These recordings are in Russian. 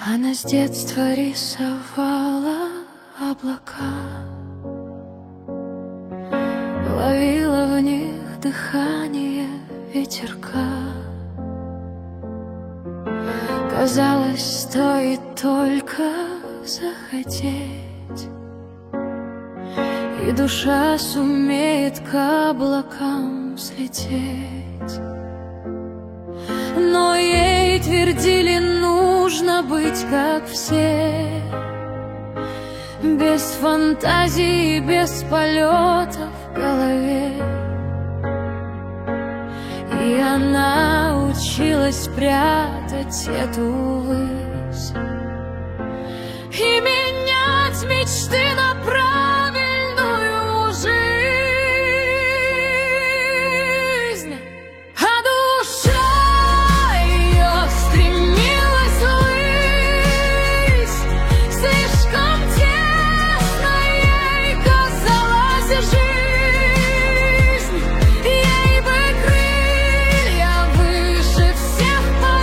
Она с детства рисовала облака, ловила в них дыхание ветерка. Казалось, стоит только захотеть, и душа сумеет к облакам слететь. Но ей твердили, нужно быть как все, без фантазии, без полета в голове. И она училась прятать эту высь и менять мечты на правильную жизнь. А душа ее стремилась ввысь, слишком тесно ей казалась жизнь. Ей бы крылья выше всех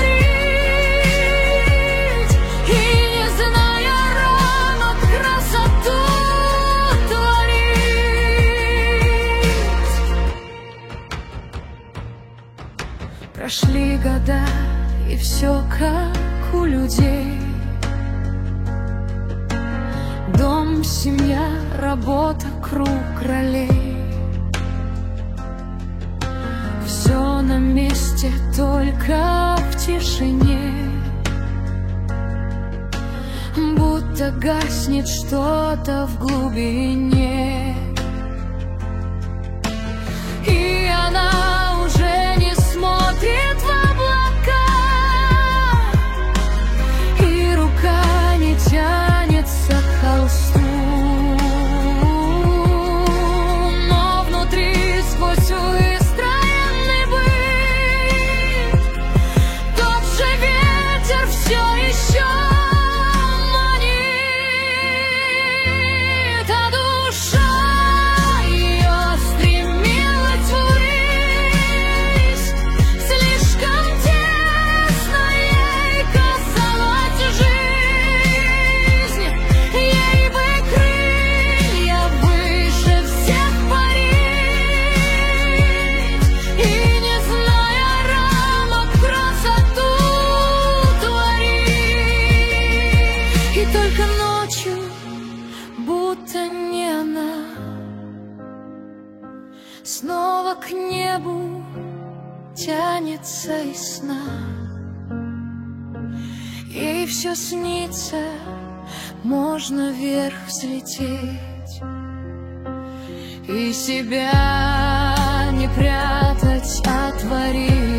парить, и не зная рамок красоту творить. Прошли года, и все как у людей: дом, семья, работа, круг ролей. Все на месте, только в тишине, будто гаснет что-то в глубине. И она уже не смотрит в облака, и рука не тянется к холсту. Но внутри, сквозь выстроенный быт, тот же ветер все еще манит. А душа ее стремилась ввысь, слишком тесно ей казалась жизнь. Ей бы крылья выше всех парить, и не зная рамок красоту творить. И только ночью, будто не она, снова к небу тянется из сна. Ей все снится, можно вверх взлететь и себя не прятать, а творить.